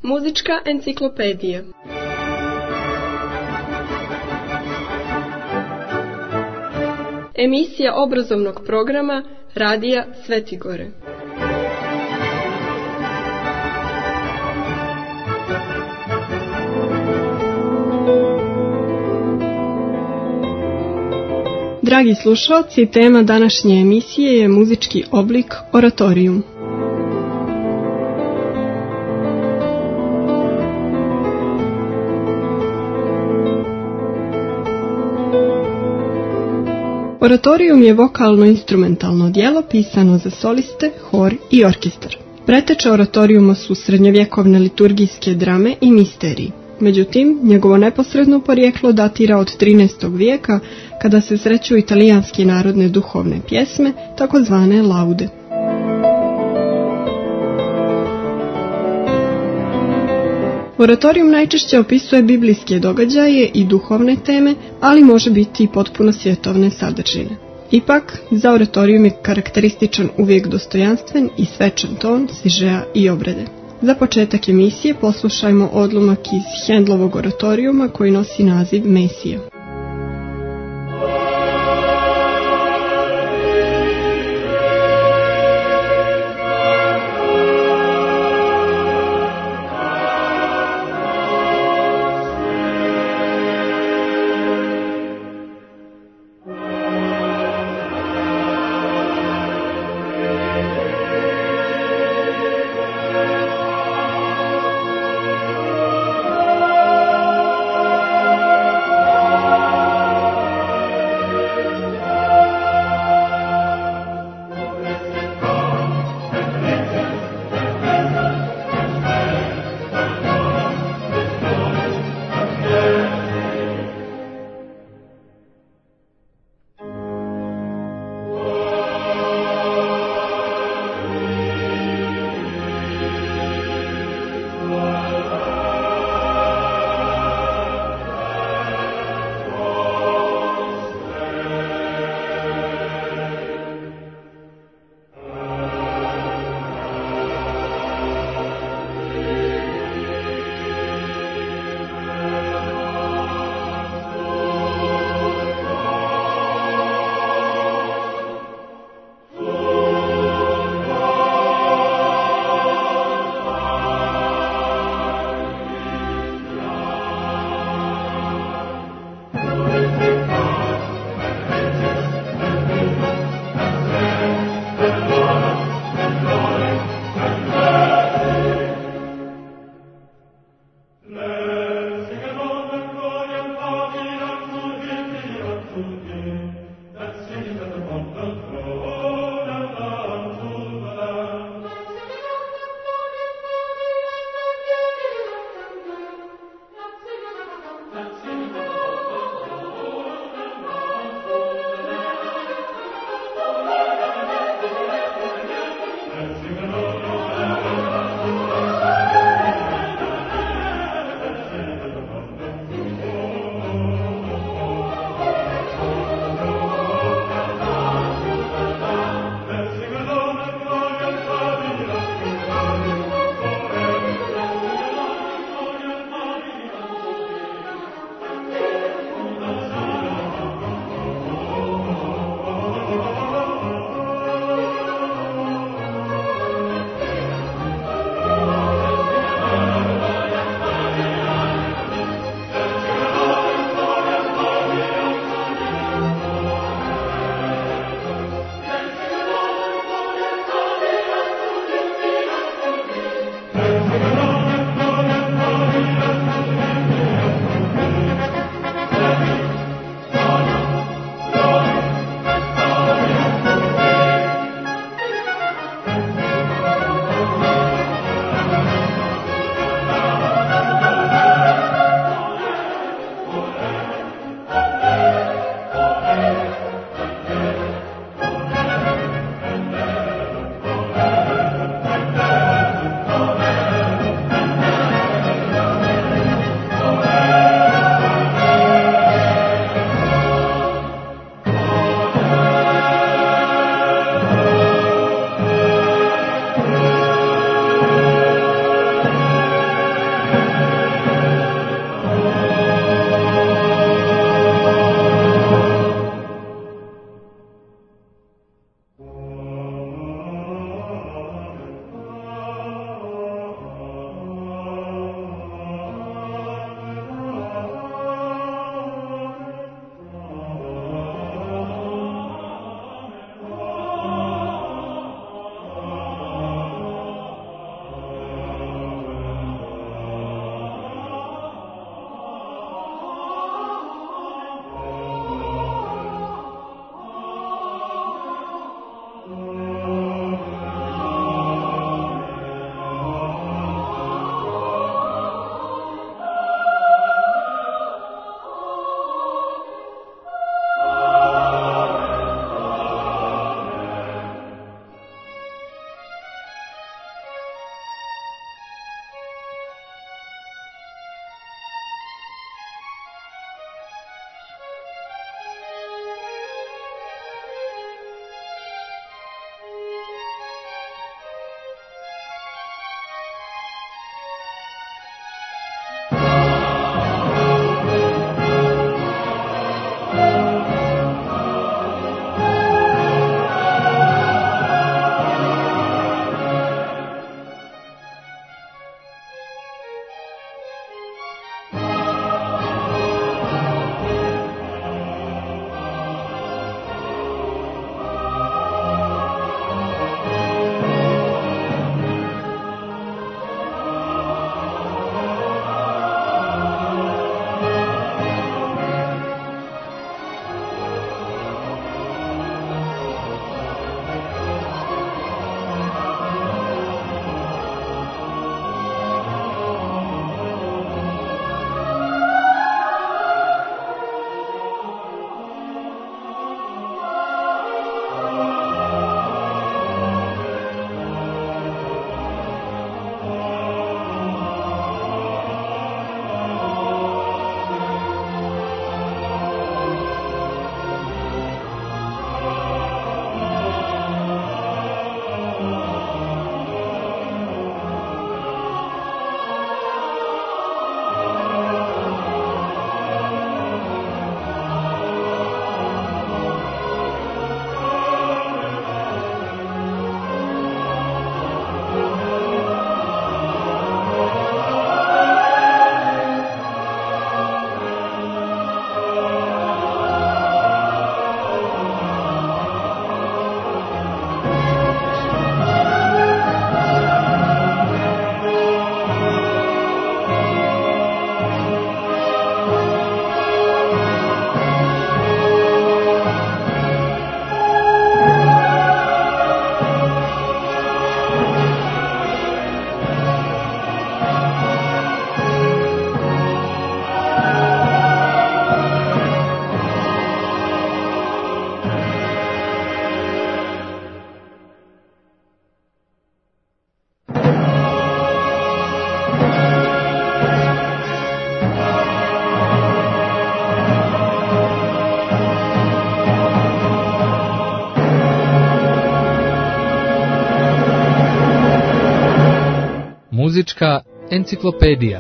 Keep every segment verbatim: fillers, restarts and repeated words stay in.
Muzička enciklopedija. Emisija obrazovnog programa Radija Svetigore. Dragi slušalci, tema današnje emisije je muzički oblik oratorijum. Oratorijum je vokalno-instrumentalno djelo pisano za soliste, hor i orkestar. Preteče oratorijuma su srednjovjekovne liturgijske drame i misteriji. Međutim, njegovo neposredno porijeklo datira od trinaestog vijeka, kada se sreću italijanske narodne duhovne pjesme, takozvane laude. Oratorijum najčešće opisuje biblijske događaje i duhovne teme, ali može biti i potpuno svjetovne sadržine. Ipak, za oratorijum je karakterističan uvijek dostojanstven i svečan ton, sižeja i obrede. Za početak emisije poslušajmo odlomak iz Handlovog oratorijuma koji nosi naziv Mesija. Oh Muzička enciklopedija.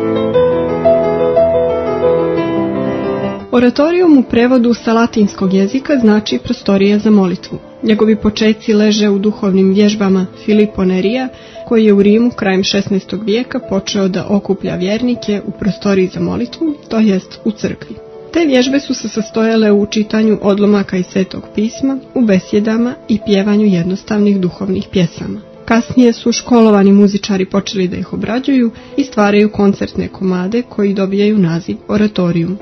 Oratorijum u prevodu sa latinskog jezika znači prostorija za molitvu. Njegovi počeci leže u duhovnim vježbama Filippo Nerija, koji je u Rimu krajem šesnaestog vijeka počeo da okuplja vjernike u prostoriji za molitvu, to jest u crkvi. Te vježbe su se sastojale u čitanju odlomaka iz Svetog pisma, u besjedama i pjevanju jednostavnih duhovnih pjesama. Kasnije su školovani muzičari počeli da ih obrađuju i stvaraju koncertne komade koji dobijaju naziv oratorijum.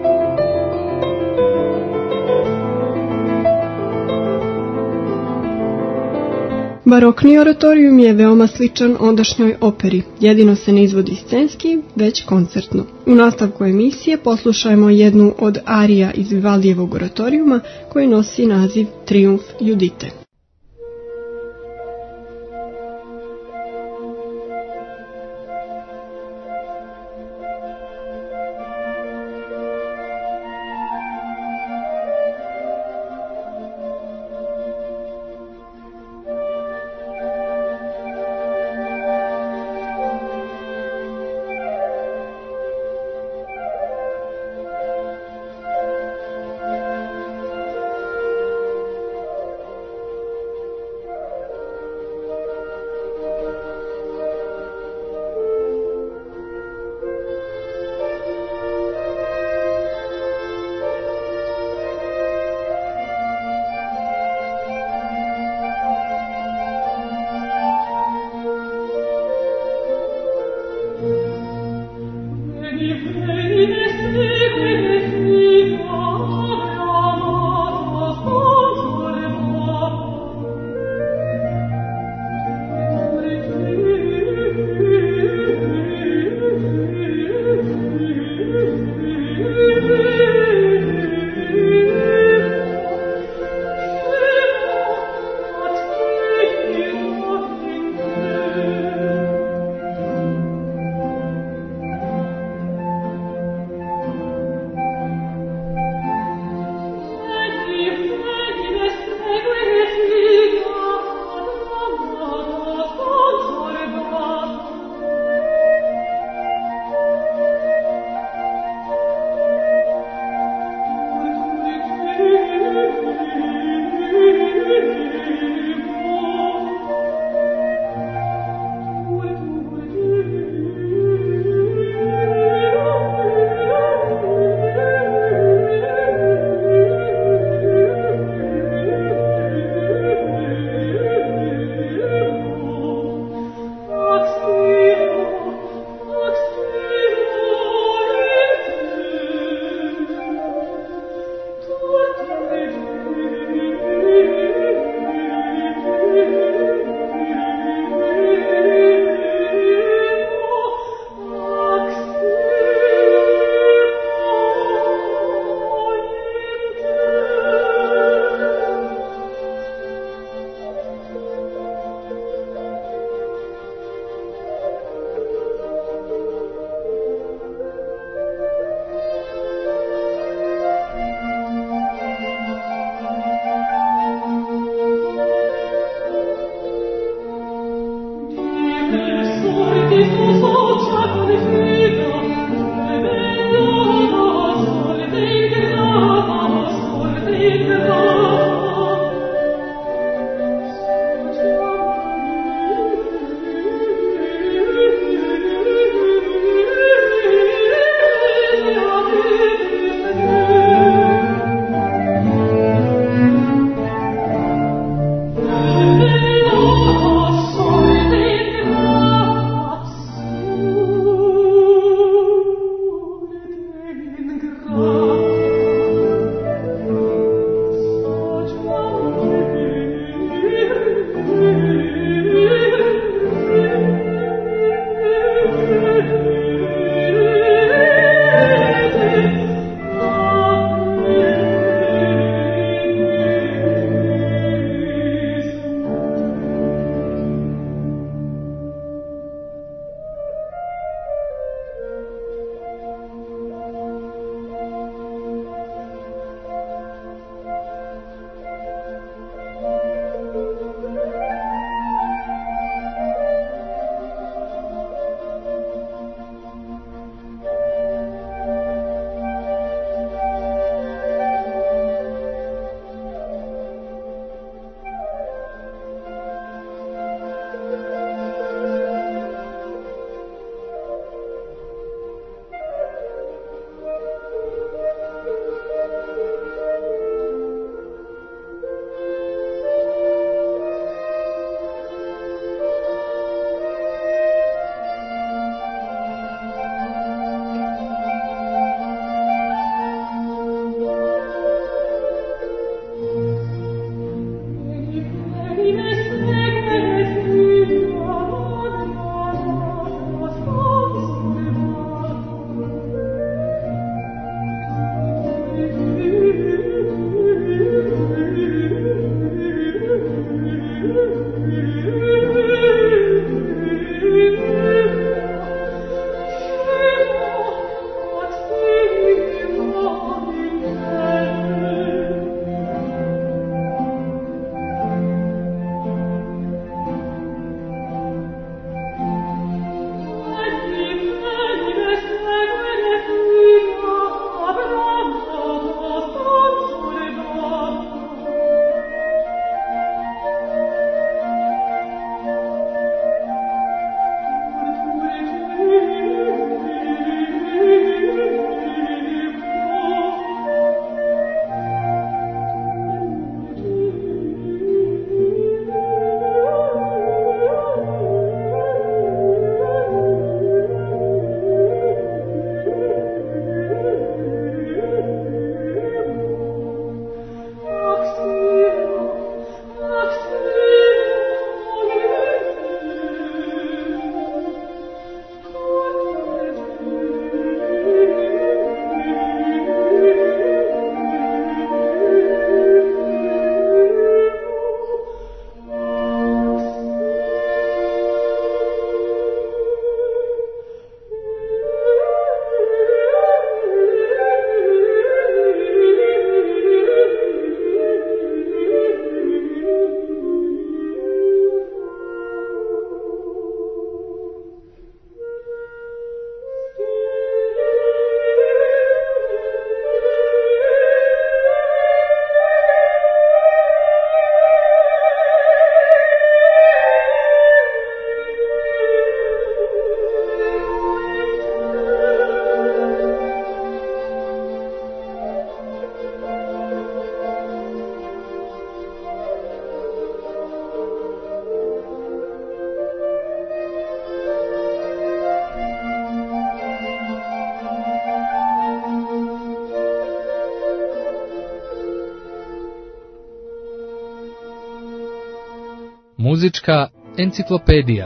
Barokni oratorijum je veoma sličan ondašnjoj operi, jedino se ne izvodi scenski, već koncertno. U nastavku emisije poslušajmo jednu od arija iz Vivaldijevog oratorijuma koji nosi naziv Triumf Judite. Muzička enciklopedija.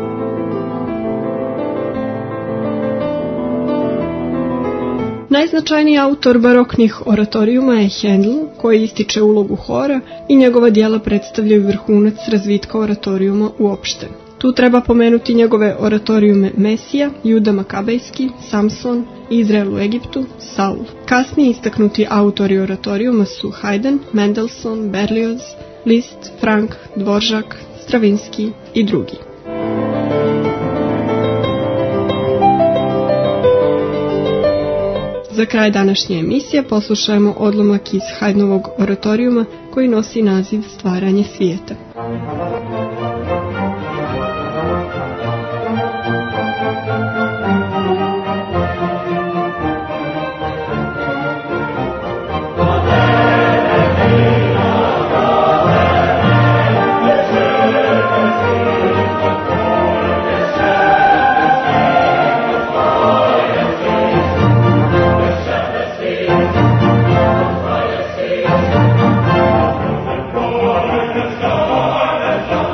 Najznačajniji autor baroknih oratorijuma je Handel, koji ističe ulogu hora i njegova djela predstavljaju vrhunac razvitka oratorijuma uopšte. Tu treba pomenuti njegove oratorijume Mesija, Juda Makabejski, Samson, Izrael u Egiptu, Saul. Kasnije istaknuti autori oratorijuma su Haydn, Mendelssohn, Berlioz, Liszt, Frank, Dvorak, Stravinski i drugi. Za kraj današnje emisije poslušajmo odlomak iz Haydnovog oratorijuma koji nosi naziv Stvaranje svijeta. Let's go!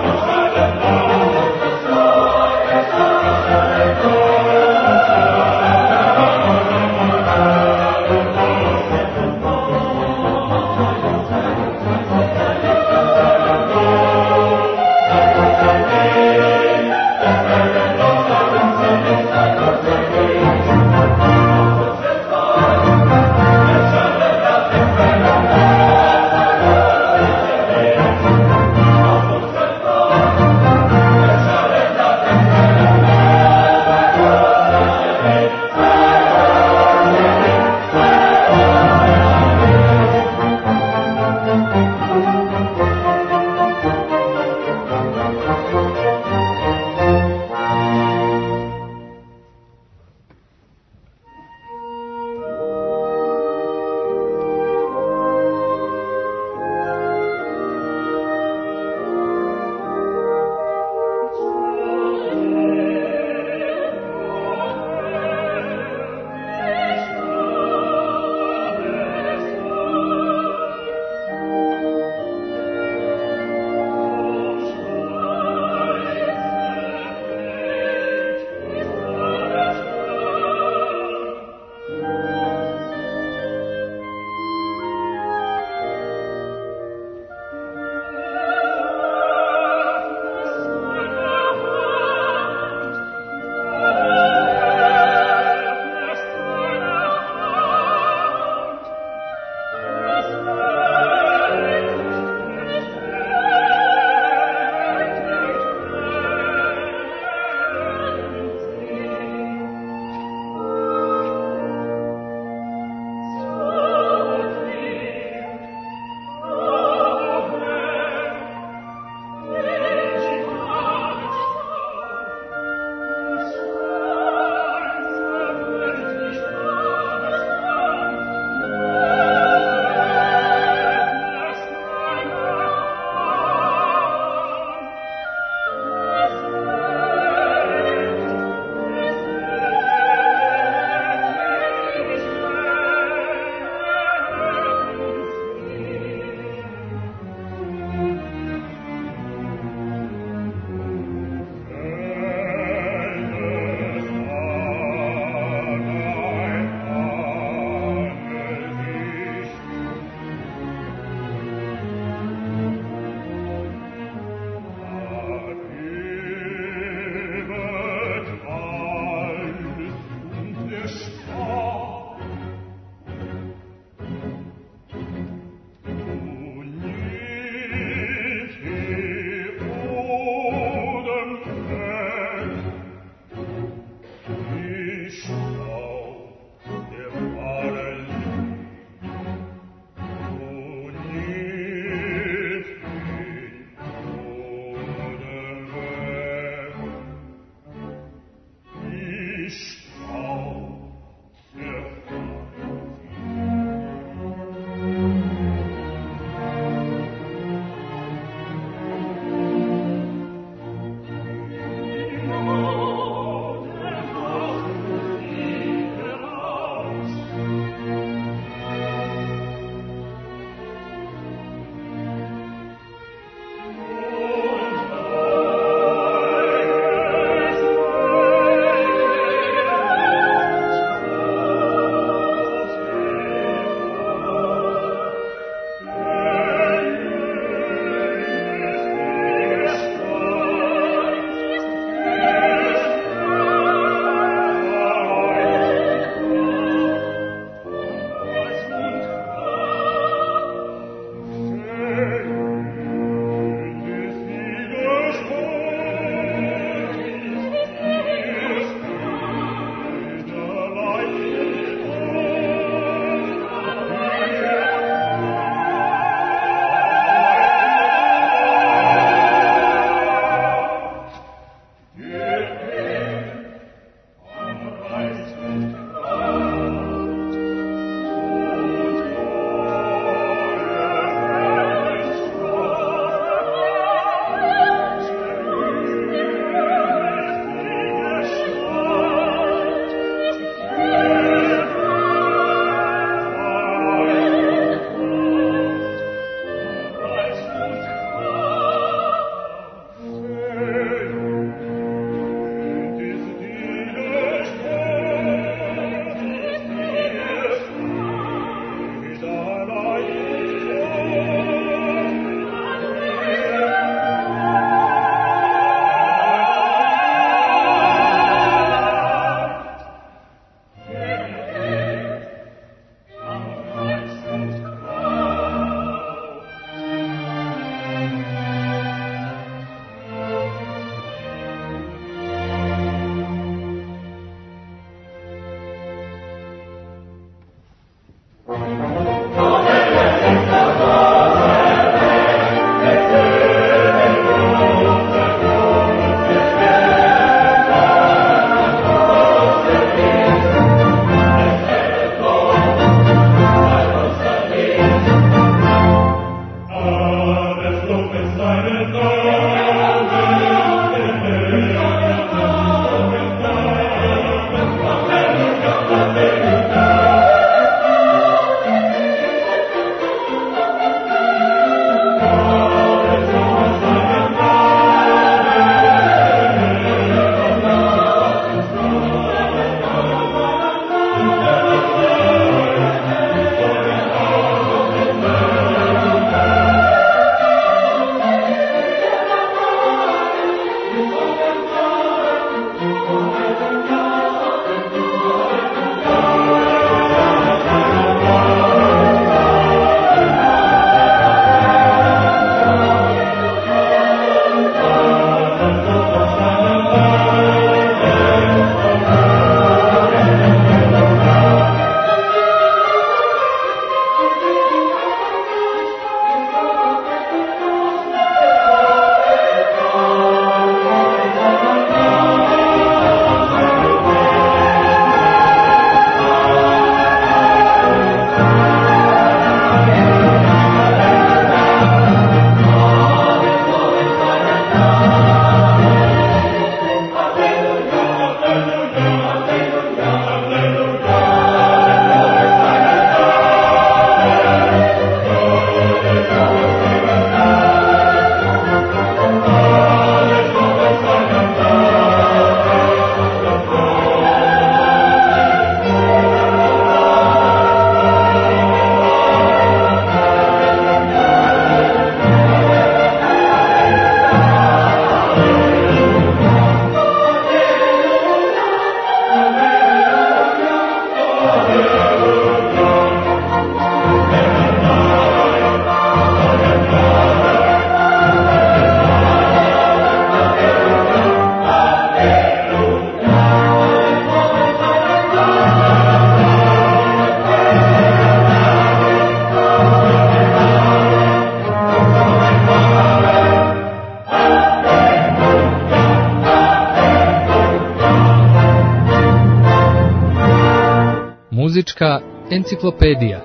Muzička enciklopedija.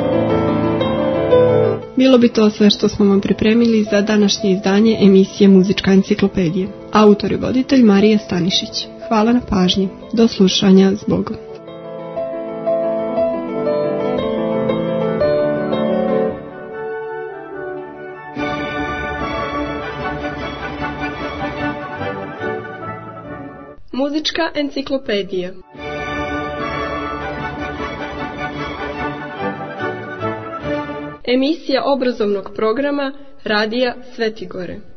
Bilo bi to sve što smo vam pripremili za današnje izdanje emisije Muzička enciklopedija. Autor i voditelj Marija Stanišić. Hvala na pažnji. Do slušanja, s Bogom. Muzička enciklopedija. Emisija obrazovnog programa Radija Svetigore.